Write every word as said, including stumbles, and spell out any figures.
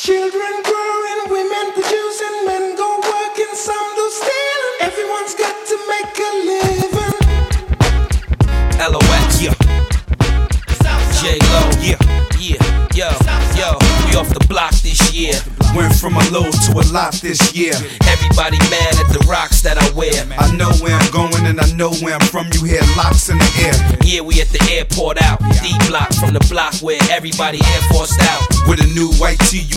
Children growing, women producing, men go working, some do stealing. Everyone's got to make a living. L O X, yeah. J-Lo, yeah, yeah, yo, yo. We off the block this year. Went from a low to a lot this year. Everybody mad at the rocks that I wear. I know where I'm going and I know where I'm from. You hear locks in the air. Yeah, we at the airport out. D block from the block where everybody Air Forced out. With a new white tee.